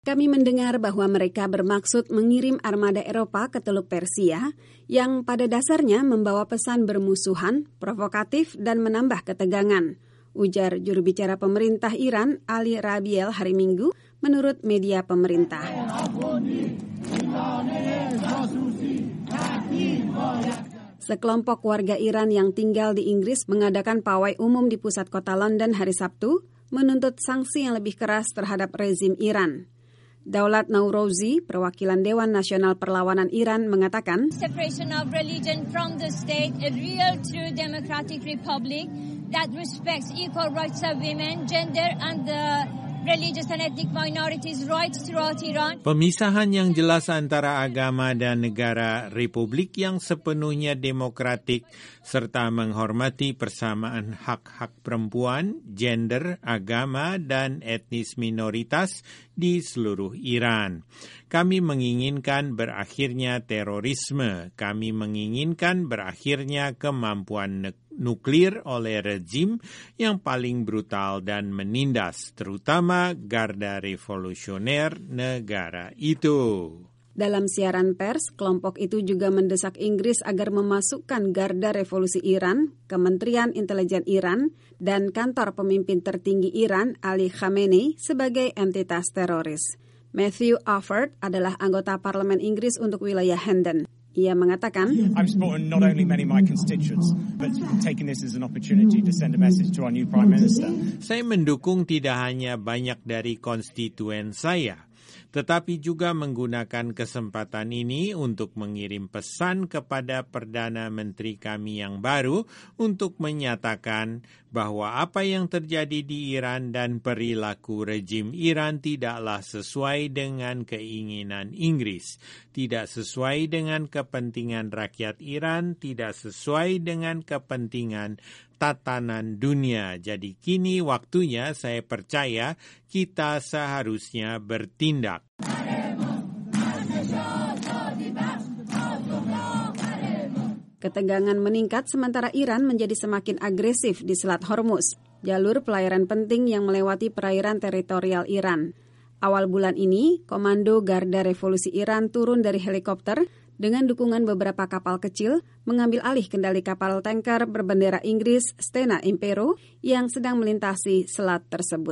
Kami mendengar bahwa mereka bermaksud mengirim armada Eropa ke Teluk Persia yang pada dasarnya membawa pesan bermusuhan, provokatif, dan menambah ketegangan, ujar juru bicara pemerintah Iran Ali Rabiel hari Minggu menurut media pemerintah. Sekelompok warga Iran yang tinggal di Inggris mengadakan pawai umum di pusat kota London hari Sabtu menuntut sanksi yang lebih keras terhadap rezim Iran. Daulat Naurozi, perwakilan Dewan Nasional Perlawanan Iran, mengatakan, Separation of religion from the state, a real true democratic republic that respects equal rights of women, gender, and the religious and ethnic minorities' rights throughout Iran. Pemisahan yang jelas antara agama dan negara republik yang sepenuhnya demokratik serta menghormati persamaan hak-hak perempuan, gender, agama, dan etnis minoritas di seluruh Iran. Kami menginginkan berakhirnya terorisme. Kami menginginkan berakhirnya kemampuan nuklir oleh rezim yang paling brutal dan menindas, terutama garda revolusioner negara itu. Dalam siaran pers, kelompok itu juga mendesak Inggris agar memasukkan Garda Revolusi Iran, Kementerian Intelijen Iran, dan kantor pemimpin tertinggi Iran, Ali Khamenei, sebagai entitas teroris. Matthew Offord adalah anggota parlemen Inggris untuk wilayah Hendon. Ia mengatakan, I'm supporting not only many of my constituents, but taking this as an opportunity to send a message to our new Prime Minister. Saya mendukung tidak hanya banyak dari konstituen saya, tetapi juga menggunakan kesempatan ini untuk mengirim pesan kepada Perdana Menteri kami yang baru untuk menyatakan bahwa apa yang terjadi di Iran dan perilaku rejim Iran tidaklah sesuai dengan keinginan Inggris, tidak sesuai dengan kepentingan rakyat Iran, tidak sesuai dengan kepentingan tatanan dunia. Jadi kini waktunya saya percaya kita seharusnya bertindak. Ketegangan meningkat sementara Iran menjadi semakin agresif di Selat Hormuz, jalur pelayaran penting yang melewati perairan teritorial Iran. Awal bulan ini, Komando Garda Revolusi Iran turun dari helikopter dengan dukungan beberapa kapal kecil mengambil alih kendali kapal tanker berbendera Inggris Stena Impero yang sedang melintasi selat tersebut.